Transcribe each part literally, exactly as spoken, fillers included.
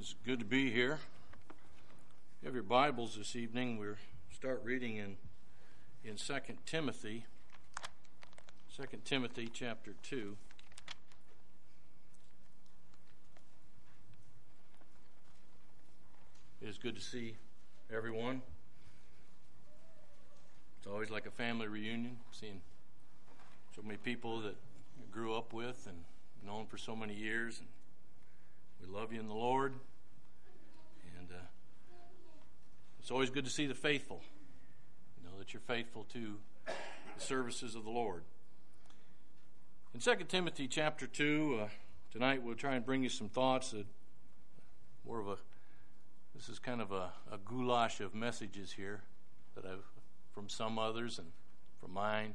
It's good to be here. If you have your Bibles this evening, we'll start reading in in Second Timothy. Second Timothy chapter two. It is good to see everyone. It's always like a family reunion, seeing so many people that you grew up with and known for so many years. And we love you in the Lord. And uh, it's always good to see the faithful. You know that you're faithful to the services of the Lord. In Second Timothy chapter two, uh, tonight we'll try and bring you some thoughts that more of a, this is kind of a, a goulash of messages here that I've, from some others and from mine.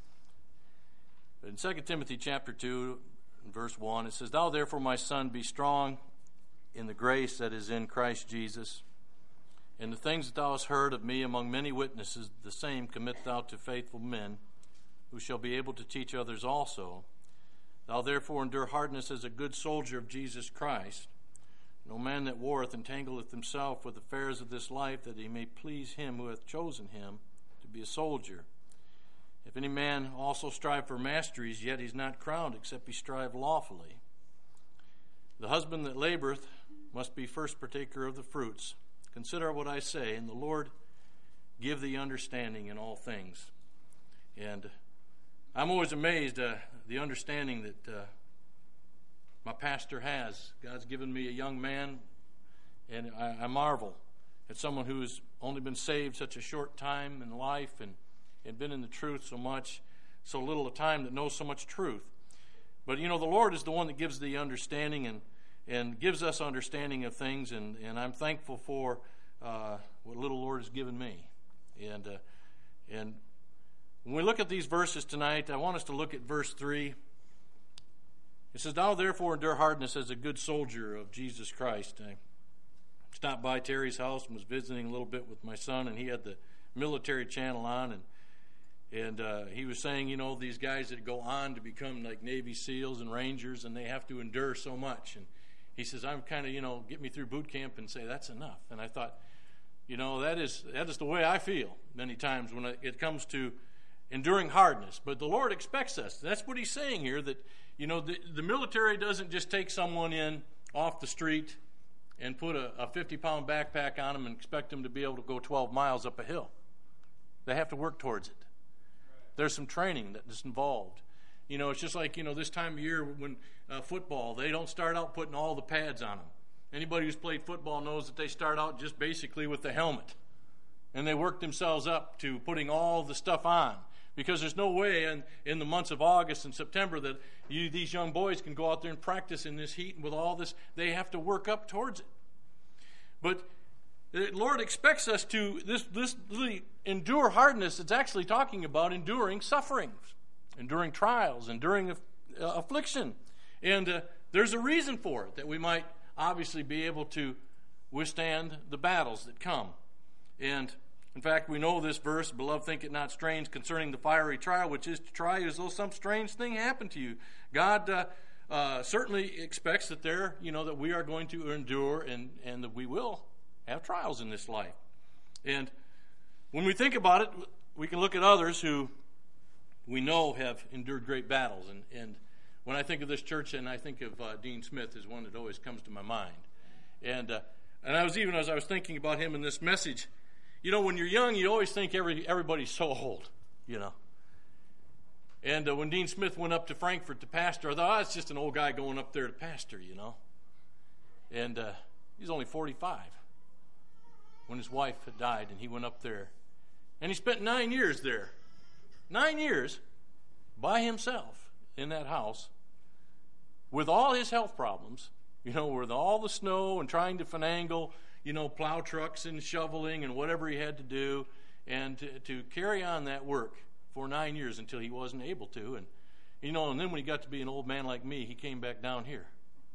But in Second Timothy chapter two, in verse one, it says, "Thou therefore, my son, be strong in the grace that is in Christ Jesus. And the things that thou hast heard of me among many witnesses, the same commit thou to faithful men, who shall be able to teach others also. Thou therefore endure hardness as a good soldier of Jesus Christ. No man that warreth entangleth himself with affairs of this life, that he may please him who hath chosen him to be a soldier. If any man also strive for masteries, yet he's not crowned, except he strive lawfully. The husband that laboreth must be first partaker of the fruits. Consider what I say, and the Lord give thee understanding in all things." And I'm always amazed at uh, the understanding that uh, my pastor has. God's given me a young man, and I, I marvel at someone who's only been saved such a short time in life and, and been in the truth so much, so little a time that knows so much truth. But, you know, the Lord is the one that gives the understanding and, and gives us understanding of things, and, and I'm thankful for uh, what little Lord has given me. And uh, and when we look at these verses tonight, I want us to look at verse three. It says, "Thou therefore endure hardness as a good soldier of Jesus Christ." I stopped by Terry's house and was visiting a little bit with my son, and he had the military channel on, and and uh, he was saying, you know, these guys that go on to become like Navy SEALs and Rangers, and they have to endure so much. And he says, I'm kind of, you know, get me through boot camp and say that's enough. And I thought, you know, that is that is the way I feel many times when it comes to enduring hardness. But the Lord expects us. That's what he's saying here, that, you know, the, the military doesn't just take someone in off the street and put a, a fifty-pound backpack on them and expect them to be able to go twelve miles up a hill. They have to work towards it. There's some training that is involved. You know, it's just like, you know, this time of year when uh, football, they don't start out putting all the pads on them. Anybody who's played football knows that they start out just basically with the helmet. And they work themselves up to putting all the stuff on. Because there's no way in, in the months of August and September that you, these young boys can go out there and practice in this heat and with all this. They have to work up towards it. But the Lord expects us to this this really endure hardness. It's actually talking about enduring sufferings, enduring trials, enduring uh, affliction. And uh, there's a reason for it, that we might obviously be able to withstand the battles that come. And in fact, we know this verse, "Beloved, think it not strange concerning the fiery trial, which is to try you as though some strange thing happened to you." God uh, uh, certainly expects that there, you know, that we are going to endure and, and that we will have trials in this life. And when we think about it, we can look at others who we know have endured great battles. And, and when I think of this church, and I think of uh, Dean Smith is one that always comes to my mind. And uh, and I was even as I was thinking about him in this message, you know, when you're young, you always think every everybody's so old, you know. And uh, when Dean Smith went up to Frankfurt to pastor, I thought, oh, it's just an old guy going up there to pastor, you know. And uh, he's only forty-five when his wife had died, and he went up there. And he spent nine years there. Nine years by himself in that house with all his health problems, you know, with all the snow and trying to finagle, you know, plow trucks and shoveling and whatever he had to do, and to, to carry on that work for nine years until he wasn't able to. And, you know, and then when he got to be an old man like me, he came back down here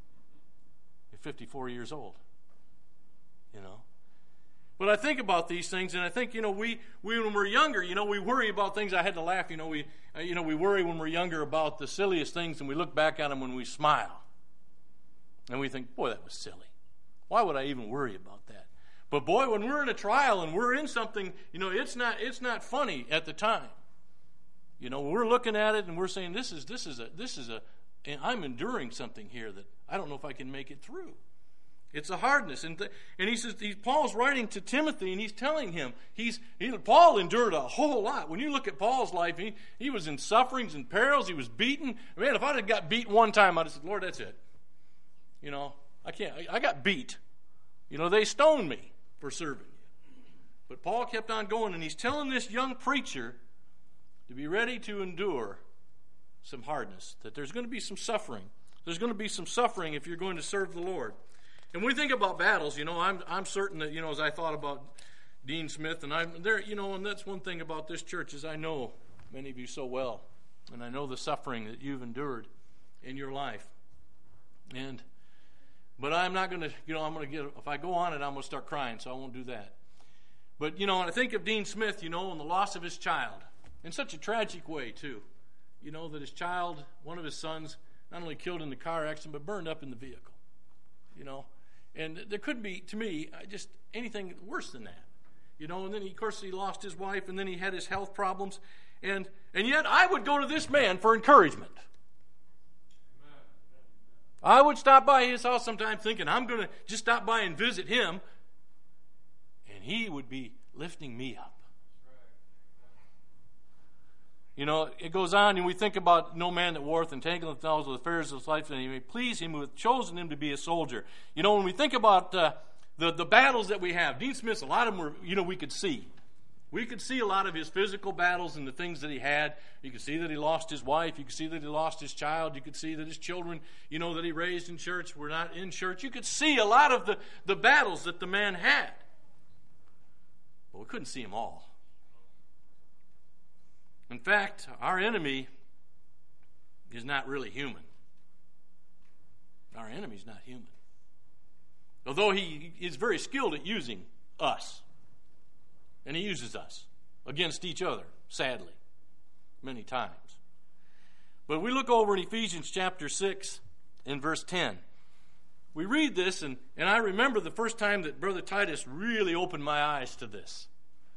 at fifty-four years old, you know. But I think about these things, and I think, you know, we, we when we're younger, you know, we worry about things. I had to laugh, you know, we, uh, you know, we worry when we're younger about the silliest things, and we look back at them when we smile. And we think, boy, that was silly. Why would I even worry about that? But boy, when we're in a trial and we're in something, you know, it's not it's not funny at the time. You know, we're looking at it and we're saying, this is this is a this is a and I'm enduring something here that I don't know if I can make it through. It's a hardness. And th- and he says, he, Paul's writing to Timothy, and he's telling him, he's he, Paul endured a whole lot. When you look at Paul's life, he, he was in sufferings and perils. He was beaten. Man, if I'd have got beat one time, I'd have said, Lord, that's it. You know, I can't. I, I got beat. You know, they stoned me for serving you. But Paul kept on going, and he's telling this young preacher to be ready to endure some hardness, that there's going to be some suffering. There's going to be some suffering if you're going to serve the Lord. And when we think about battles, you know, I'm I'm certain that, you know, as I thought about Dean Smith, and I'm there, you know, and that's one thing about this church is I know many of you so well, and I know the suffering that you've endured in your life. And but I'm not going to, you know, I'm going to get, if I go on it, I'm going to start crying, so I won't do that. But, you know, and I think of Dean Smith, you know, and the loss of his child, in such a tragic way, too. You know, that his child, one of his sons, not only killed in the car accident, but burned up in the vehicle. You know, and there couldn't be, to me, just anything worse than that. You know, and then, he, of course, he lost his wife, and then he had his health problems. And and yet I would go to this man for encouragement. I would stop by his house sometime thinking, I'm going to just stop by and visit him. And he would be lifting me up. You know, it goes on, and we think about no man that warreth entangleth themselves with the affairs of his life, and he may please him who hath chosen him to be a soldier. You know, when we think about uh, the, the battles that we have, Dean Smith's, a lot of them were, you know, we could see. We could see a lot of his physical battles and the things that he had. You could see that he lost his wife. You could see that he lost his child. You could see that his children, you know, that he raised in church were not in church. You could see a lot of the, the battles that the man had. But we couldn't see them all. In fact, our enemy is not really human. Our enemy is not human. Although he is very skilled at using us. And he uses us against each other, sadly, many times. But we look over in Ephesians chapter six and verse ten. We read this, and, and I remember the first time that Brother Titus really opened my eyes to this.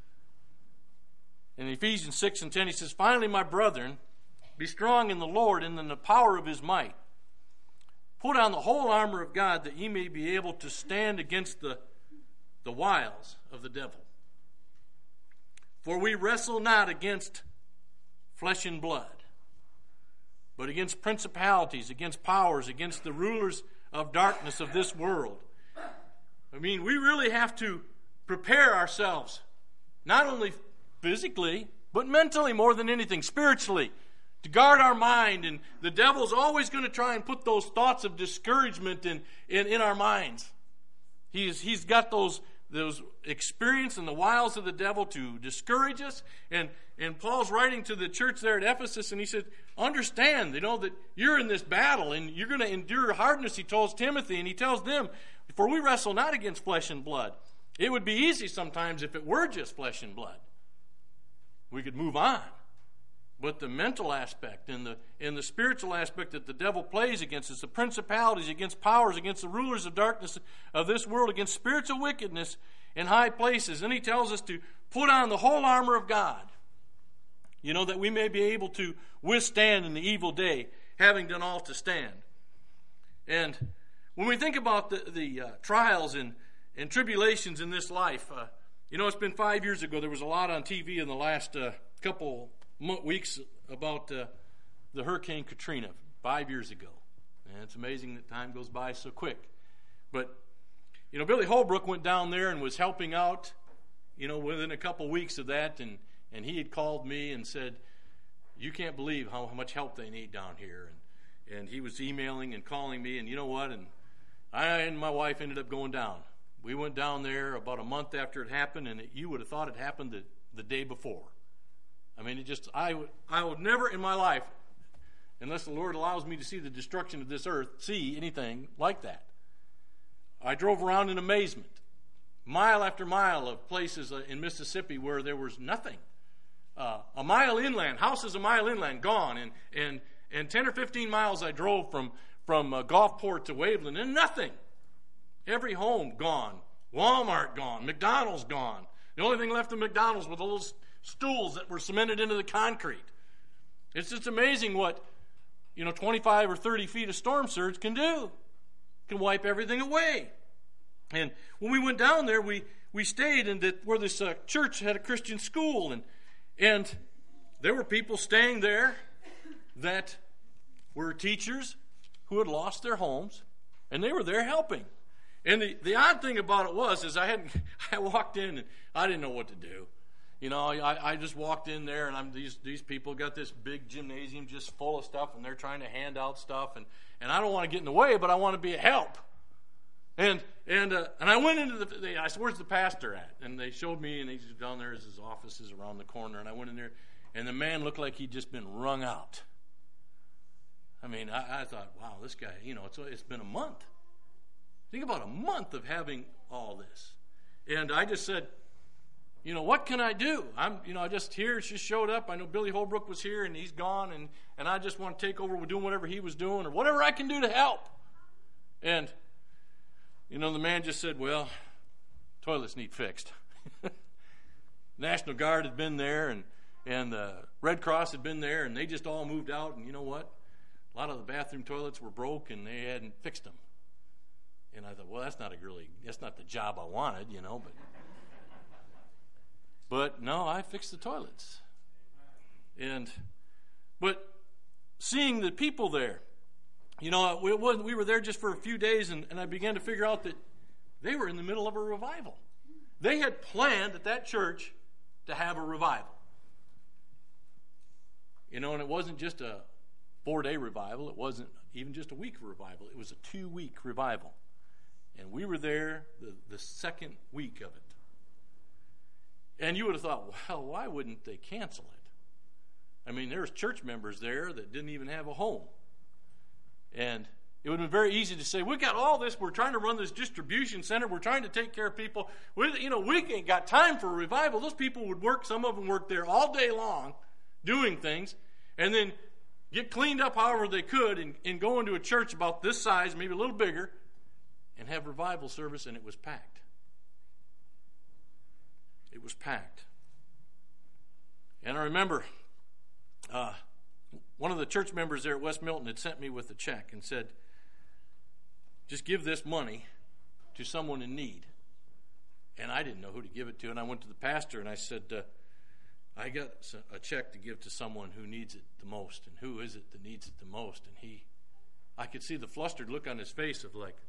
In Ephesians six and ten, he says, Finally, my brethren, be strong in the Lord and in the power of his might. Put on the whole armor of God, that ye may be able to stand against the, the wiles of the devil. For we wrestle not against flesh and blood, but against principalities, against powers, against the rulers of darkness of this world. I mean, we really have to prepare ourselves, not only physically, but mentally more than anything, spiritually, to guard our mind. And the devil's always going to try and put those thoughts of discouragement in, in, in our minds. He's, he's got those, those experience and the wiles of the devil to discourage us. And, and Paul's writing to the church there at Ephesus, and he said, understand, you know, that you're in this battle and you're going to endure hardness, he tells Timothy, and he tells them, for we wrestle not against flesh and blood. It would be easy sometimes if it were just flesh and blood. We could move on. But the mental aspect and the and the spiritual aspect that the devil plays against us, the principalities, against powers, against the rulers of darkness of this world, against spiritual wickedness in high places. And he tells us to put on the whole armor of God, you know, that we may be able to withstand in the evil day, having done all to stand. And when we think about the, the uh, trials and, and tribulations in this life, uh, you know, it's been five years ago. There was a lot on T V in the last uh, couple weeks about uh, the Hurricane Katrina five years ago. And it's amazing that time goes by so quick. But, you know, Billy Holbrook went down there and was helping out, you know, within a couple weeks of that. And, and he had called me and said, you can't believe how, how much help they need down here. And, and he was emailing and calling me. And you know what? And I and my wife ended up going down. We went down there about a month after it happened, and it, you would have thought it happened the, the day before. I mean, it just, I would, I would never in my life, unless the Lord allows me to see the destruction of this earth, see anything like that. I drove around in amazement, mile after mile of places in Mississippi where there was nothing. Uh, a mile inland, houses a mile inland, gone. And, and, and ten or fifteen miles I drove from, from uh, Gulfport to Waveland, and nothing. Every home gone. Walmart gone. McDonald's gone. The only thing left of McDonald's were the little stools that were cemented into the concrete. It's just amazing what, you know, twenty-five or thirty feet of storm surge can do. Can wipe everything away. And when we went down there, we, we stayed in that where this uh, church had a Christian school, and and there were people staying there that were teachers who had lost their homes, and they were there helping. And the, the odd thing about it was, is I hadn't I walked in and I didn't know what to do. You know, I, I just walked in there, and I'm these these people got this big gymnasium just full of stuff, and they're trying to hand out stuff, and, and I don't want to get in the way, but I want to be a help. And and uh, and I went into the. They, I said, "Where's the pastor at?" And they showed me, and he's down there. His office is around the corner, and I went in there, and the man looked like he'd just been wrung out. I mean, I, I thought, wow, this guy. You know, it's it's been a month. Think about a month of having all this. And I just said, you know, what can I do? I'm, you know, I just here, she showed up. I know Billy Holbrook was here, and he's gone, and, and I just want to take over with doing whatever he was doing or whatever I can do to help. And, you know, the man just said, well, toilets need fixed. National Guard had been there, and, and the Red Cross had been there, and they just all moved out, and you know what? A lot of the bathroom toilets were broke, and they hadn't fixed them. And I thought, well, that's not a really, that's not the job I wanted, you know, but but no, I fixed the toilets. And but seeing the people there, you know, we, we were there just for a few days, and, and I began to figure out that they were in the middle of a revival. They had planned at that church to have a revival. You know, and it wasn't just a four-day revival. It wasn't even just a week revival. It was a two-week revival. And we were there the, the second week of it. And you would have thought, well, why wouldn't they cancel it? I mean, there's church members there that didn't even have a home. And it would have been very easy to say, we got all this. We're trying to run this distribution center. We're trying to take care of people. We, you know, we ain't got time for a revival. Those people would work. Some of them worked there all day long doing things. And then get cleaned up however they could and, and go into a church about this size, maybe a little bigger, and have revival service, and it was packed. It was packed. And I remember uh, one of the church members there at West Milton had sent me with a check and said, just give this money to someone in need. And I didn't know who to give it to, and I went to the pastor and I said, uh, I got a check to give to someone who needs it the most, and who is it that needs it the most? And he, I could see the flustered look on his face of like,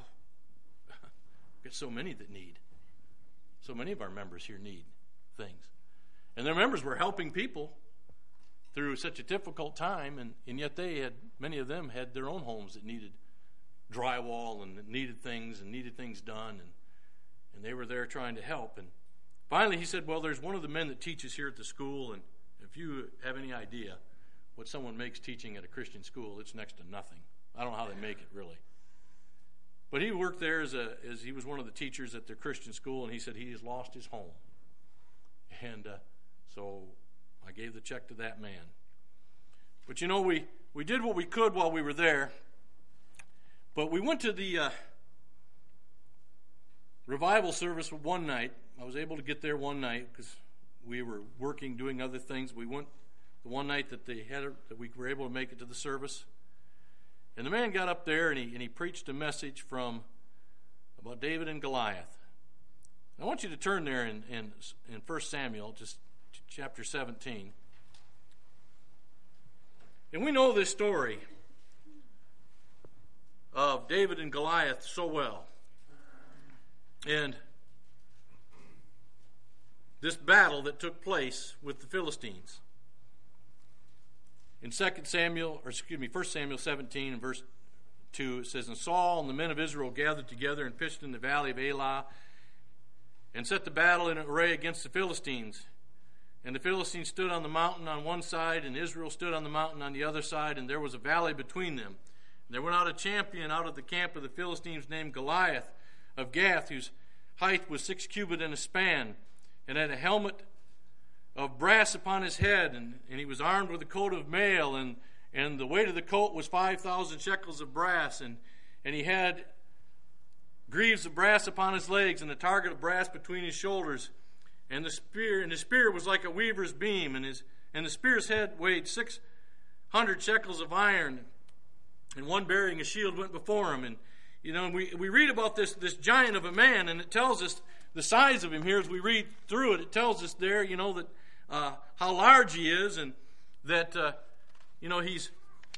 got so many that need. So many of our members here need things. And their members were helping people through such a difficult time, and, and yet they had, many of them had their own homes that needed drywall and that needed things and needed things done, and, and they were there trying to help. And finally he said, well, there's one of the men that teaches here at the school, and if you have any idea what someone makes teaching at a Christian school, it's next to nothing. I don't know how they make it, really. But he worked there as a as he was one of the teachers at their Christian school, and he said he has lost his home. And uh, so I gave the check to that man. But you know, we, we did what we could while we were there. But we went to the uh, revival service one night. I was able to get there one night because we were working, doing other things. We went the one night that they had that we were able to make it to the service. And the man got up there and he, and he preached a message from about David and Goliath. I want you to turn there in, in, in First Samuel, just chapter seventeen. And we know this story of David and Goliath so well. And this battle that took place with the Philistines. In Second Samuel, or excuse me, First Samuel seventeen and verse two, it says, and Saul and the men of Israel gathered together and pitched in the valley of Elah and set the battle in array against the Philistines. And the Philistines stood on the mountain on one side, and Israel stood on the mountain on the other side, and there was a valley between them. And there went out a champion out of the camp of the Philistines named Goliath of Gath, whose height was six cubit and a span, and had a helmet of brass upon his head, and, and he was armed with a coat of mail, and, and the weight of the coat was five thousand shekels of brass, and, and he had greaves of brass upon his legs, and a target of brass between his shoulders. And the spear, and his spear was like a weaver's beam, and his and the spear's head weighed six hundred shekels of iron. And one bearing a shield went before him. And you know, we we read about this this giant of a man, and it tells us the size of him here as we read through it. It tells us there, you know, that uh, how large he is, and that uh, you know he's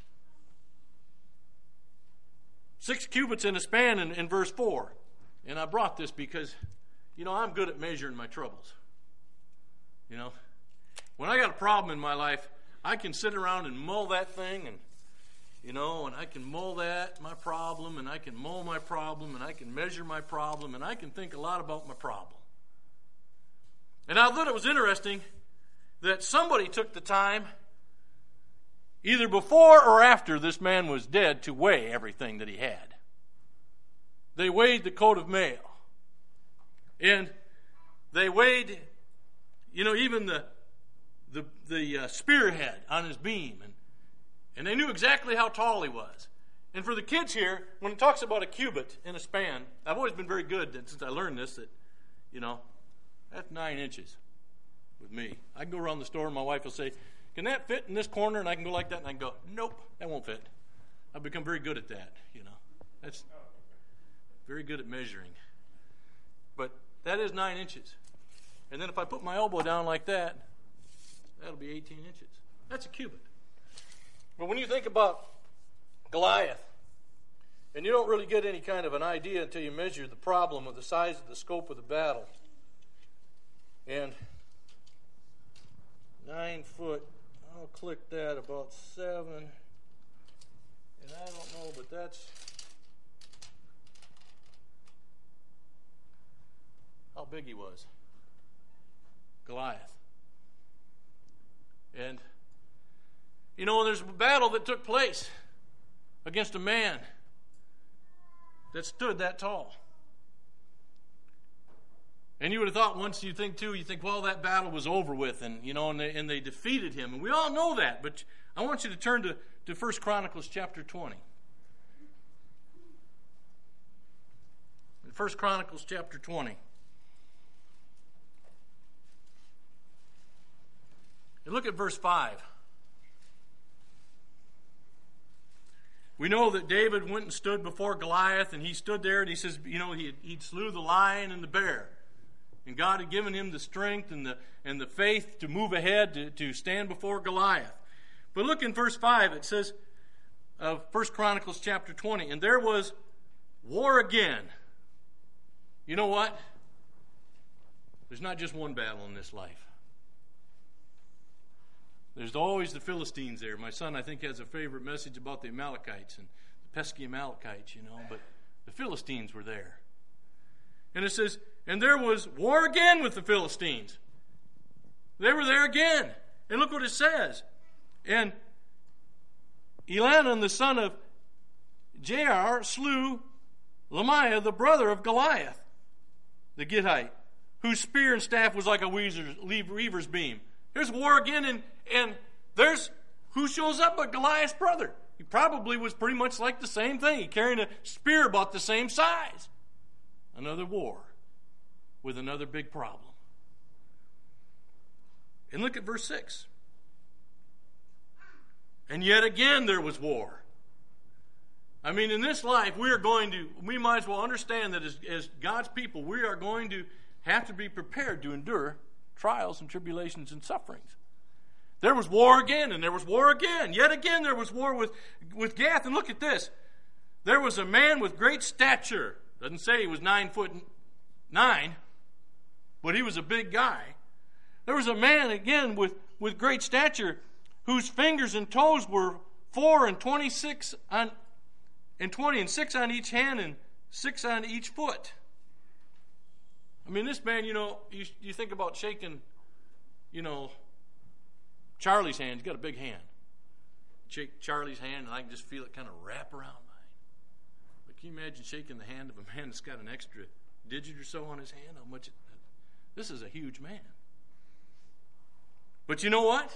six cubits in a span in, in verse four. And I brought this because, you know, I'm good at measuring my troubles. You know, when I got a problem in my life, I can sit around and mull that thing, and you know, and I can mull that, my problem, and I can mull my problem, and I can measure my problem, and I can think a lot about my problem. And I thought it was interesting that somebody took the time, either before or after this man was dead, to weigh everything that he had. They weighed the coat of mail. And they weighed, you know, even the the, the uh, spearhead on his beam. And, and they knew exactly how tall he was. And for the kids here, when it talks about a cubit in a span, I've always been very good since I learned this, that, you know, that's nine inches with me. I can go around the store and my wife will say, can that fit in this corner? And I can go like that, and I can go, nope, that won't fit. I've become very good at that, you know. That's very good at measuring. But that is nine inches. And then if I put my elbow down like that, that'll be eighteen inches. That's a cubit. But when you think about Goliath, and you don't really get any kind of an idea until you measure the problem of the size of the scope of the battle. And nine foot, I'll click that, about seven. And I don't know, but that's how big he was. Goliath. And, you know, there's a battle that took place against a man that stood that tall. And you would have thought once you think, too, you think, well, that battle was over with, and, you know, and they, and they defeated him. And we all know that, but I want you to turn to, to First Chronicles chapter twenty. In First Chronicles chapter twenty. And look at verse five. We know that David went and stood before Goliath, and he stood there, and he says, you know, he he slew the lion and the bear. And God had given him the strength and the and the faith to move ahead, to, to stand before Goliath. But look in verse five, it says of First Chronicles chapter twenty, and there was war again. You know what? There's not just one battle in this life. There's always the Philistines there. My son, I think, has a favorite message about the Amalekites and the pesky Amalekites, you know. But the Philistines were there. And it says, and there was war again with the Philistines. They were there again. And look what it says. And Elhanan, the son of Jair, slew Lemaiah, the brother of Goliath, the Gittite, whose spear and staff was like a weaver's beam. There's war again, and, and there's who shows up but Goliath's brother. He probably was pretty much like the same thing. He carried a spear about the same size. Another war with another big problem. And look at verse six. And yet again there was war. I mean, in this life, we are going to, we might as well understand that as, as God's people, we are going to have to be prepared to endure trials and tribulations and sufferings. There was war again, and there was war again. Yet again there was war with, with Gath. And look at this. There was a man with great stature. Doesn't say he was nine foot nine, but he was a big guy. There was a man, again, with, with great stature, whose fingers and toes were four and twenty-six on, and twenty, and six on each hand, and six on each foot. I mean, this man, you know, you, you think about shaking, you know, Charlie's hand. He's got a big hand. Shake Charlie's hand, and I can just feel it kind of wrap around mine. But can you imagine shaking the hand of a man that's got an extra digit or so on his hand? How much? It, this is a huge man. But you know what?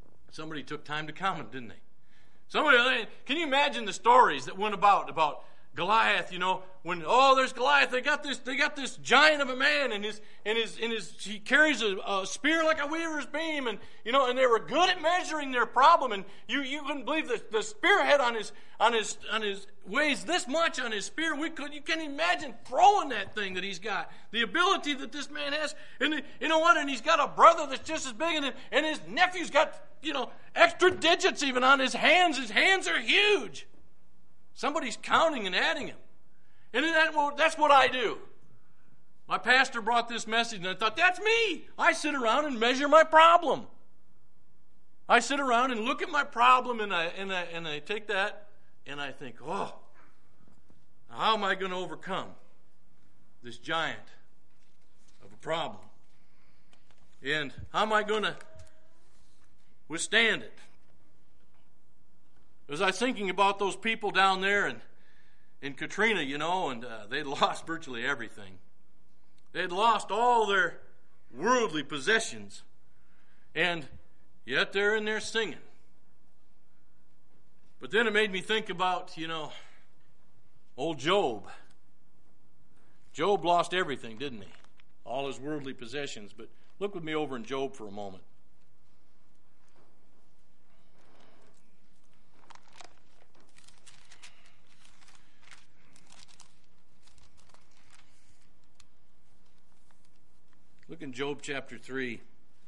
Somebody took time to comment, didn't they? Somebody, can you imagine the stories that went about, about Goliath, you know, when, oh, there's Goliath, they got this, they got this giant of a man, and his, and his, and his, he carries a, a spear like a weaver's beam, and, you know, and they were good at measuring their problem, and you, you couldn't believe the, the spearhead on his, on his, on his, weighs this much on his spear. We could, you can't imagine throwing that thing that he's got, the ability that this man has, and you know what, and he's got a brother that's just as big, and, and his nephew's got, you know, extra digits even on his hands. His hands are huge. Somebody's counting and adding him. And that, that's what I do. My pastor brought this message, and I thought, that's me. I sit around and measure my problem. I sit around and look at my problem, and I, and I, and I take that, and I think, oh, how am I going to overcome this giant of a problem? And how am I going to withstand it? As I was thinking about those people down there in, in Katrina, you know, and uh, they'd lost virtually everything. They'd lost all their worldly possessions, and yet they're in there singing. But then it made me think about, you know, old Job. Job lost everything, didn't he? All his worldly possessions. But look with me over in Job for a moment. Look in Job chapter three.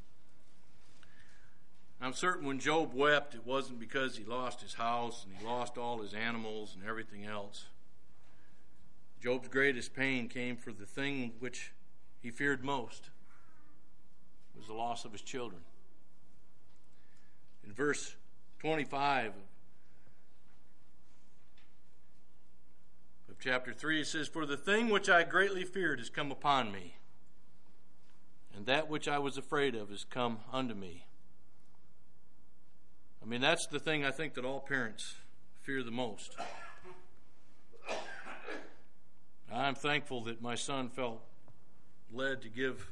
I'm certain when Job wept, it wasn't because he lost his house and he lost all his animals and everything else. Job's greatest pain came for the thing which he feared most, was the loss of his children. In verse twenty-five of chapter three, it says, "For the thing which I greatly feared has come upon me, and that which I was afraid of has come unto me." I mean, that's the thing I think that all parents fear the most. I'm thankful that my son felt led to give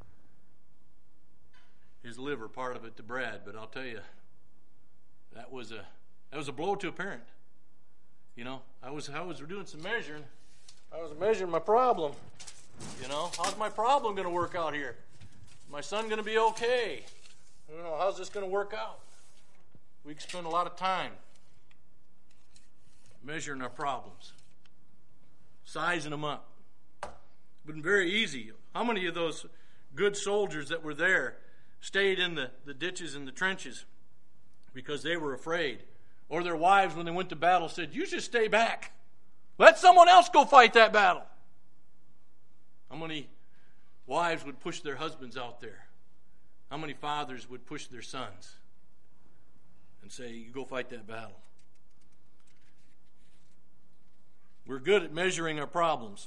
his liver, part of it, to Brad, but I'll tell you, that was a that was a blow to a parent. You know, I was I was doing some measuring. I was measuring my problem. You know, how's my problem going to work out here? Is my son going to be okay? You know, how's this going to work out? We can spend a lot of time measuring our problems, sizing them up. It's been very easy. How many of those good soldiers that were there stayed in the, the ditches and the trenches because they were afraid? Or their wives, when they went to battle, said, "You should stay back. Let someone else go fight that battle." How many wives would push their husbands out there? How many fathers would push their sons and say, "You go fight that battle"? We're good at measuring our problems.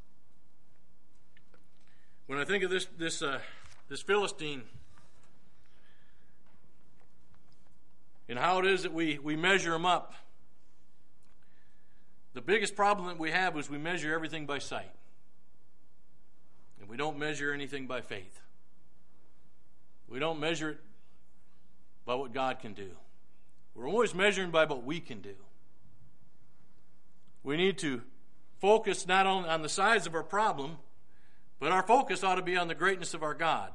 When I think of this this uh, this Philistine and how it is that we, we measure him up, the biggest problem that we have is we measure everything by sight. And we don't measure anything by faith. We don't measure it by what God can do. We're always measuring by what we can do. We need to focus not only on the size of our problem, but our focus ought to be on the greatness of our God.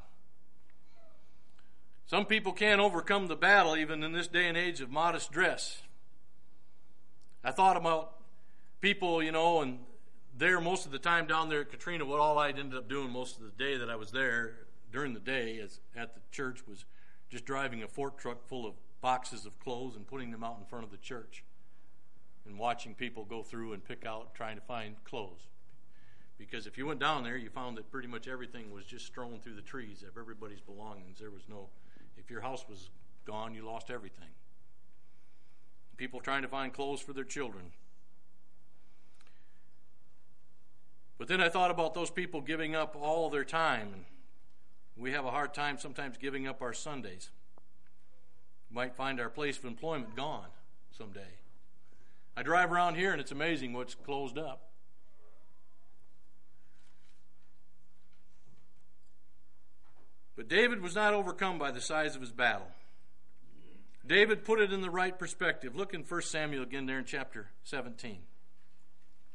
Some people can't overcome the battle even in this day and age of modest dress. I thought about people, you know, and there most of the time down there at Katrina, what all I ended up doing most of the day that I was there during the day as at the church was just driving a fork truck full of boxes of clothes and putting them out in front of the church and watching people go through and pick out, trying to find clothes. Because if you went down there, you found that pretty much everything was just strewn through the trees of everybody's belongings. There was no, if your house was gone, you lost everything. People trying to find clothes for their children. But then I thought about those people giving up all their time. And we have a hard time sometimes giving up our Sundays. We might find our place of employment gone someday. I drive around here and it's amazing what's closed up. But David was not overcome by the size of his battle. David put it in the right perspective. Look in First Samuel again there in chapter seventeen.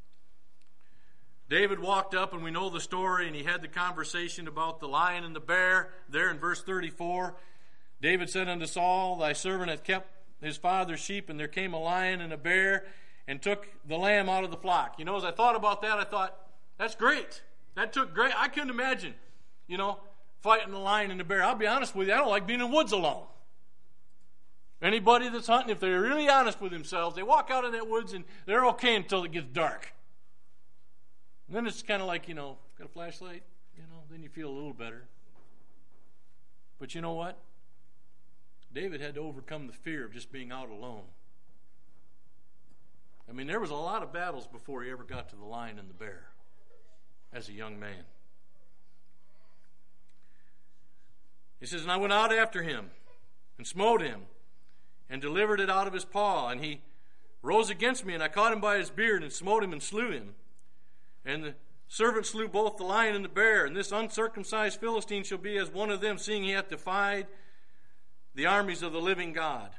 David walked up, and we know the story, and he had the conversation about the lion and the bear. There in verse thirty-four, David said unto Saul, thy servant hath kept his father's sheep, and there came a lion and a bear, and took the lamb out of the flock. You know, as I thought about that, I thought, that's great. That took great. I couldn't imagine, you know, fighting the lion and the bear. I'll be honest with you, I don't like being in the woods alone. Anybody that's hunting, if they're really honest with themselves, they walk out in that woods and they're okay until it gets dark. And then it's kind of like, you know, got a flashlight, you know, then you feel a little better. But you know what? David had to overcome the fear of just being out alone. I mean, there was a lot of battles before he ever got to the lion and the bear as a young man. He says, and I went out after him and smote him and delivered it out of his paw. And he rose against me, and I caught him by his beard and smote him and slew him. And the servant slew both the lion and the bear. And this uncircumcised Philistine shall be as one of them, seeing he hath defied the armies of the living God.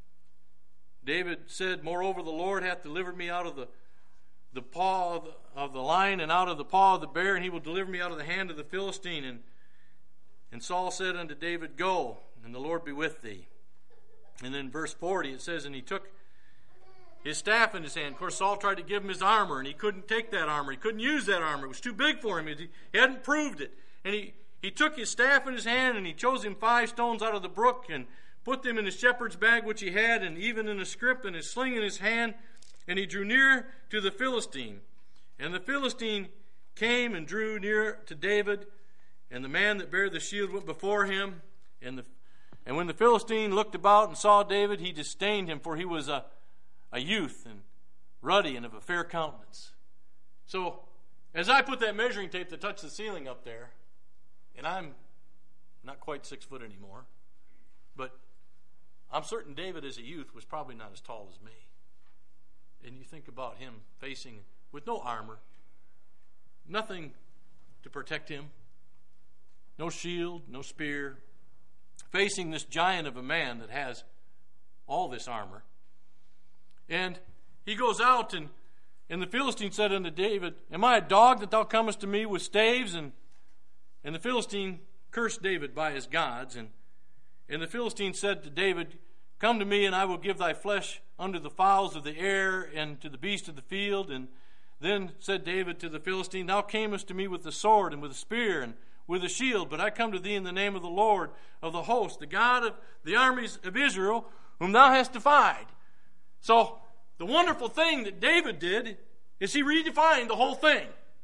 David said, moreover, the Lord hath delivered me out of the, the paw of the, of the lion and out of the paw of the bear, and he will deliver me out of the hand of the Philistine. And, and Saul said unto David, go, and the Lord be with thee. And then verse forty, it says, and he took his staff in his hand. Of course, Saul tried to give him his armor, and he couldn't take that armor. He couldn't use that armor. It was too big for him. He hadn't proved it. And he, he took his staff in his hand, and he chose him five stones out of the brook, and put them in his shepherd's bag which he had, and even in a scrip, and his sling in his hand. And he drew near to the Philistine. And the Philistine came and drew near to David, and the man that bare the shield went before him. And the And when the Philistine looked about and saw David, he disdained him, for he was a, a youth and ruddy and of a fair countenance. So, as I put that measuring tape to touch the ceiling up there, and I'm not quite six foot anymore, but I'm certain David as a youth was probably not as tall as me. And you think about him facing with no armor, nothing to protect him, no shield, no spear, facing this giant of a man that has all this armor. And he goes out, and, and the Philistine said unto David, am I a dog that thou comest to me with staves? And, and the Philistine cursed David by his gods. And, and the Philistine said to David, come to me, and I will give thy flesh unto the fowls of the air and to the beasts of the field. And then said David to the Philistine, thou camest to me with the sword and with a spear and with a shield, but I come to thee in the name of the Lord of the host, the God of the armies of Israel, whom thou hast defied. So, the wonderful thing that David did is he redefined the whole thing.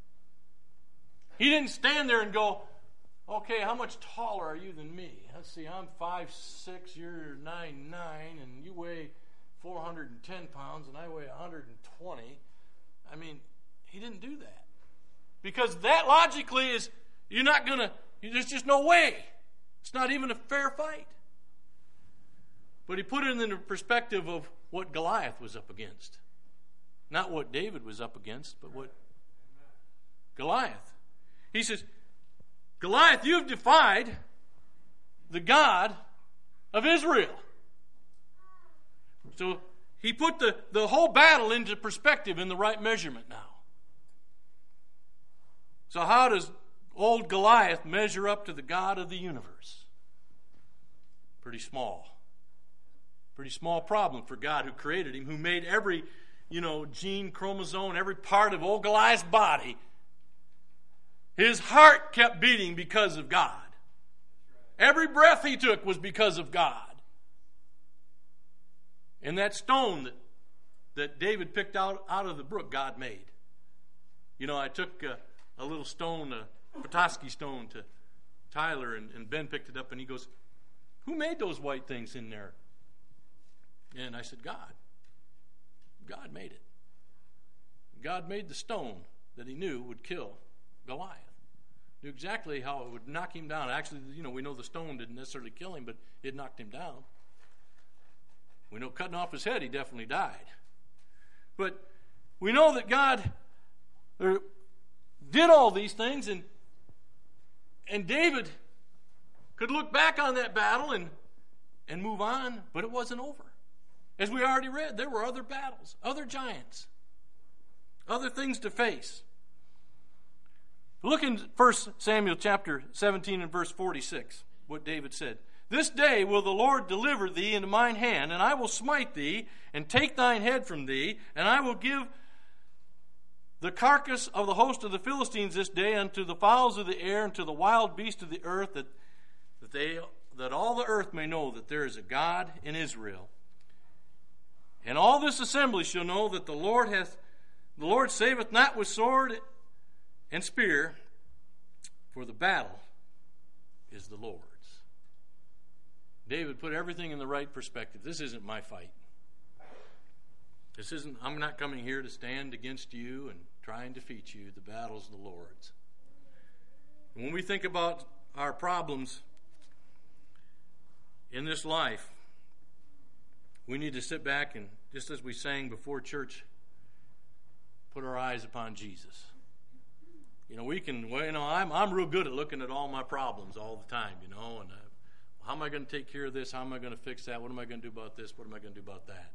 He didn't stand there and go, okay, how much taller are you than me? Let's see, I'm five six, you're nine nine, and you weigh four hundred ten pounds, and I weigh one hundred twenty. I mean, he didn't do that. Because that logically is, you're not going to, there's just no way. It's not even a fair fight. But he put it in the perspective of what Goliath was up against. Not what David was up against, but what Goliath. He says, Goliath, you have defied the God of Israel. So he put the, the whole battle into perspective in the right measurement now. So how does old Goliath measure up to the God of the universe? Pretty small. Pretty small problem for God who created him, who made every, you know, gene, chromosome, every part of old Goliath's body. His heart kept beating because of God. Every breath he took was because of God. And that stone that, that David picked out, out of the brook, God made. You know, I took a, a little stone, a Petoskey stone, to Tyler, and, and Ben picked it up, and he goes, who made those white things in there? And I said, God. God made it. God made the stone that he knew would kill Goliath. Knew exactly how it would knock him down. Actually, you know, we know the stone didn't necessarily kill him, but it knocked him down. We know cutting off his head, he definitely died. But we know that God did all these things, and and David could look back on that battle and and move on, but it wasn't over. As we already read, there were other battles, other giants, other things to face. look in First Samuel chapter seventeen and verse forty-six, what David said. This day will the Lord deliver thee into mine hand, and I will smite thee, and take thine head from thee, and I will give the carcass of the host of the Philistines this day unto the fowls of the air, and to the wild beasts of the earth, that, that, they, that all the earth may know that there is a God in Israel. And all this assembly shall know that the Lord hath, the Lord saveth not with sword and spear, for the battle is the Lord's. David put everything in the right perspective. This isn't my fight. This isn't, I'm not coming here to stand against you and try and defeat you. The battle's the Lord's. And when we think about our problems in this life, we need to sit back and, just as we sang before church, put our eyes upon Jesus. You know, we can, well, you know, I'm I'm real good at looking at all my problems all the time, you know, and uh, how am I going to take care of this? How am I going to fix that? What am I going to do about this? What am I going to do about that?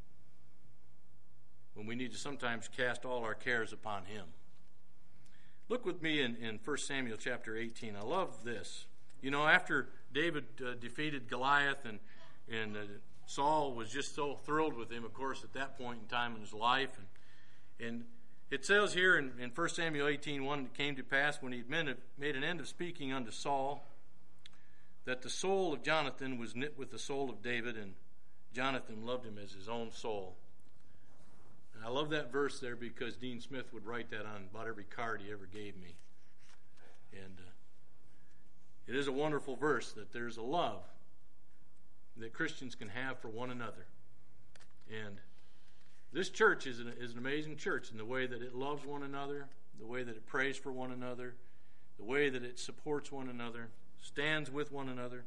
When we need to sometimes cast all our cares upon him. Look with me in, in First Samuel chapter eighteen. I love this. You know, after David uh, defeated Goliath and, and uh, Saul was just so thrilled with him, of course, at that point in time in his life. And, and it says here in, in First Samuel eighteen one, it came to pass when he had made an end of speaking unto Saul, that the soul of Jonathan was knit with the soul of David, and Jonathan loved him as his own soul. And I love that verse there because Dean Smith would write that on about every card he ever gave me. And uh, it is a wonderful verse that there's a love that Christians can have for one another. And this church is an, is an amazing church in the way that it loves one another, the way that it prays for one another, the way that it supports one another, stands with one another.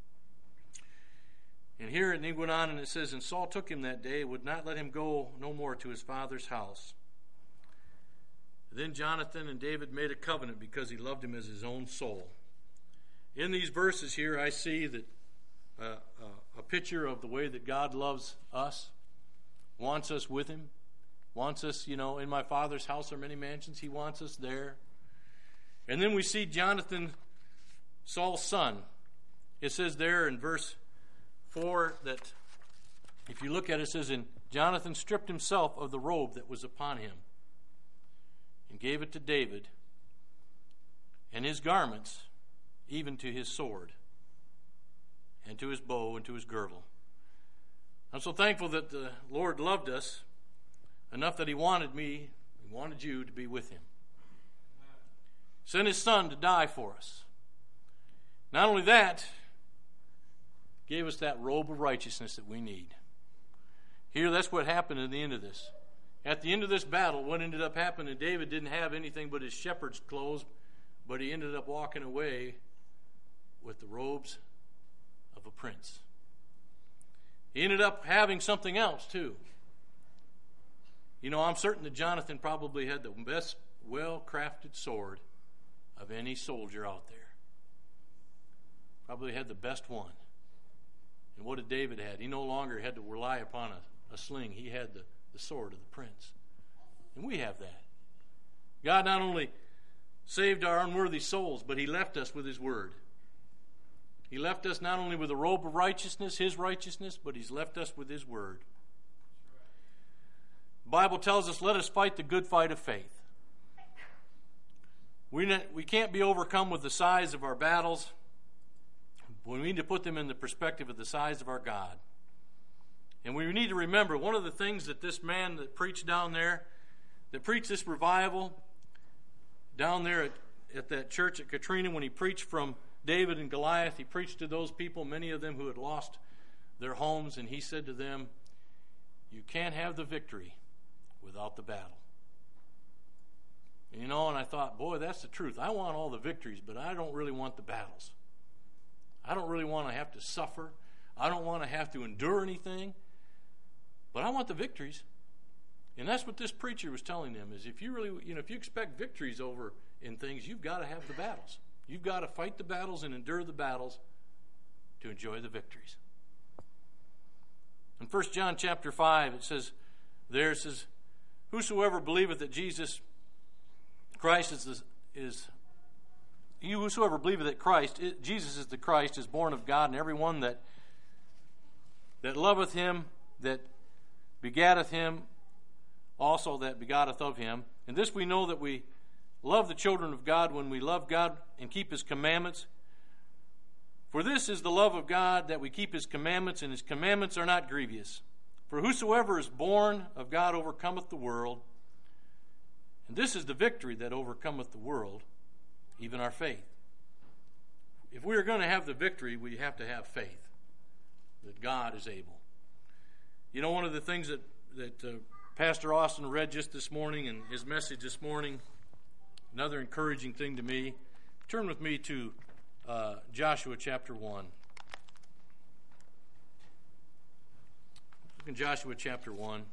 And here it went on and it says, and Saul took him that day, would not let him go no more to his father's house. Then Jonathan and David made a covenant because he loved him as his own soul. In these verses here, I see that uh, uh, a picture of the way that God loves us, wants us with him, wants us, you know, in my Father's house are many mansions. He wants us there. And then we see Jonathan, Saul's son. It says there in verse four that if you look at it, it says, and Jonathan stripped himself of the robe that was upon him and gave it to David, and his garments, even to his sword, and to his bow, and to his girdle. I'm so thankful that the Lord loved us enough that he wanted me, he wanted you to be with him. Sent his son to die for us. Not only that, gave us that robe of righteousness that we need. Here, that's what happened at the end of this. At the end of this battle, what ended up happening, David didn't have anything but his shepherd's clothes, but he ended up walking away with the robes of a prince. He ended up having something else, too. You know, I'm certain that Jonathan probably had the best well-crafted sword of any soldier out there. Probably had the best one. And what did David have? He no longer had to rely upon a, a sling. He had the, the sword of the prince. And we have that. God not only saved our unworthy souls, but he left us with his word. He left us not only with a robe of righteousness, his righteousness, but he's left us with his word. The Bible tells us, let us fight the good fight of faith. We, not, we can't be overcome with the size of our battles. We need to put them in the perspective of the size of our God. And we need to remember one of the things that this man that preached down there, that preached this revival down there at, at that church at Katrina, when he preached from David and Goliath, he preached to those people, many of them who had lost their homes, and he said to them, you can't have the victory without the battle. And, you know, and I thought, boy, that's the truth. I want all the victories, but I don't really want the battles. I don't really want to have to suffer. I don't want to have to endure anything. But I want the victories. And that's what this preacher was telling them, is if you really, you know, if you expect victories over in things, you've got to have the battles. You've got to fight the battles and endure the battles to enjoy the victories. In First John chapter five, it says, there it says, whosoever believeth that Jesus Christ is the, is you whosoever believeth that Christ, it, Jesus is the Christ, is born of God, and every one that that loveth him, that begatteth him, also that begotteth of him. And this we know, that we love the children of God when we love God and keep his commandments. For this is the love of God, that we keep his commandments, and his commandments are not grievous. For whosoever is born of God overcometh the world. And this is the victory that overcometh the world, even our faith. If we are going to have the victory, we have to have faith that God is able. You know, one of the things that, that uh, Pastor Austin read just this morning in his message this morning, another encouraging thing to me, turn with me to uh, Joshua chapter one. Look in Joshua chapter one.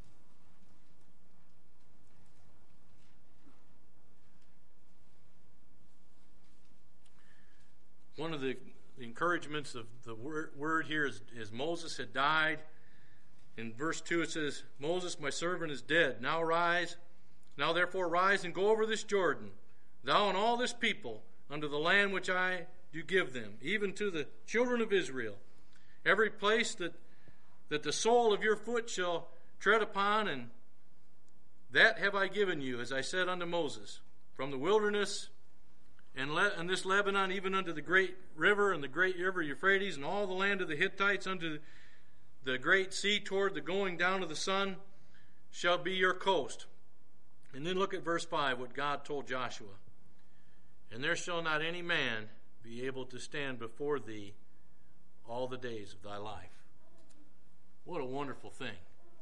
One of the The encouragements of the word, word here is, is Moses had died. In verse two it says, Moses, my servant, is dead. Now rise, now therefore rise and go over this Jordan, thou and all this people, unto the land which I do give them, even to the children of Israel. Every place that, that the sole of your foot shall tread upon, and that have I given you, as I said unto Moses, from the wilderness And, Le- and this Lebanon, even unto the great river, and the great river Euphrates, and all the land of the Hittites, unto the great sea toward the going down of the sun, shall be your coast. And then look at verse five, what God told Joshua. And there shall not any man be able to stand before thee all the days of thy life. What a wonderful thing.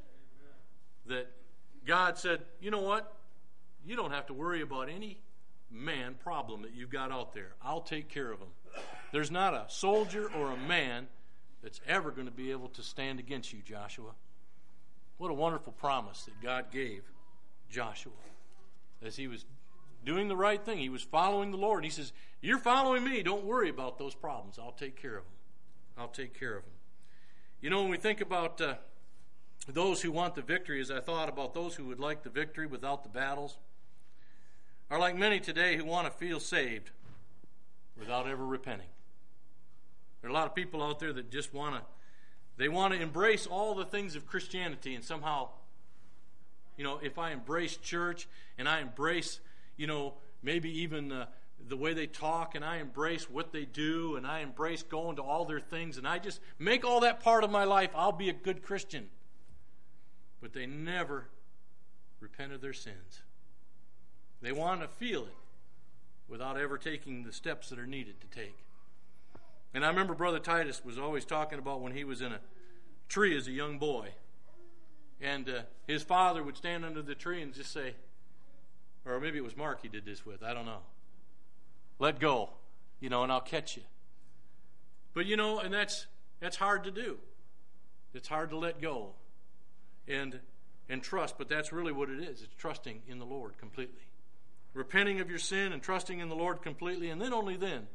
That God said, you know what? You don't have to worry about any man problem that you've got out there. I'll take care of them. There's not a soldier or a man that's ever going to be able to stand against you, Joshua. What a wonderful promise that God gave Joshua as he was doing the right thing. He was following the Lord. He says, you're following me. Don't worry about those problems. I'll take care of them. I'll take care of them. You know, when we think about uh, those who want the victory, as I thought about those who would like the victory without the battles, are like many today who want to feel saved without ever repenting. There are a lot of people out there that just want to, they want to embrace all the things of Christianity, and somehow, you know, if I embrace church and I embrace, you know, maybe even uh, the way they talk, and I embrace what they do, and I embrace going to all their things, and I just make all that part of my life, I'll be a good Christian. But they never repent of their sins. They want to feel it without ever taking the steps that are needed to take. And I remember Brother Titus was always talking about when he was in a tree as a young boy. And uh, his father would stand under the tree and just say, or maybe it was Mark he did this with, I don't know. Let go, you know, and I'll catch you. But, you know, and that's that's hard to do. It's hard to let go and and trust, but that's really what it is. It's trusting in the Lord completely. Repenting of your sin and trusting in the Lord completely, and then only then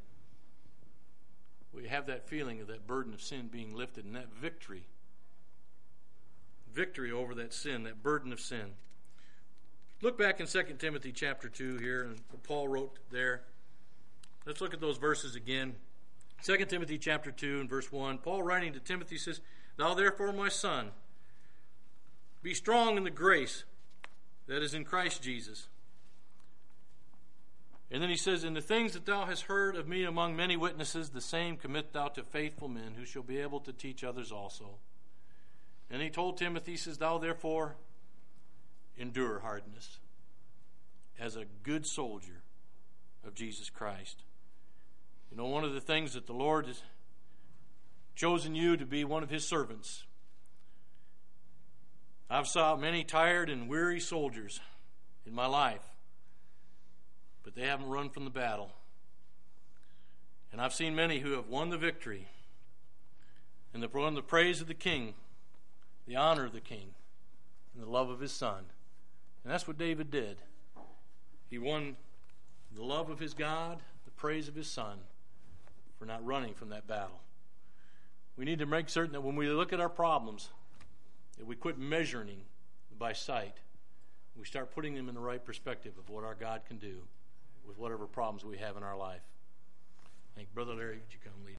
will you have that feeling of that burden of sin being lifted and that victory. Victory over that sin, that burden of sin. Look back in Second Timothy chapter two here, and what Paul wrote there. Let's look at those verses again. Second Timothy chapter two and verse one. Paul writing to Timothy says, Thou therefore, my son, be strong in the grace that is in Christ Jesus. And then he says, In the things that thou hast heard of me among many witnesses, the same commit thou to faithful men, who shall be able to teach others also. And he told Timothy, he says, Thou therefore endure hardness as a good soldier of Jesus Christ. You know, one of the things that the Lord has chosen you to be one of his servants. I've saw many tired and weary soldiers in my life, but they haven't run from the battle. And I've seen many who have won the victory and they've won the praise of the King, the honor of the King, and the love of his Son. And that's what David did. He won the love of his God, the praise of his Son, for not running from that battle. We need to make certain that when we look at our problems, that we quit measuring by sight. We start putting them in the right perspective of what our God can do, with whatever problems we have in our life. I think, Brother Larry, would you come lead?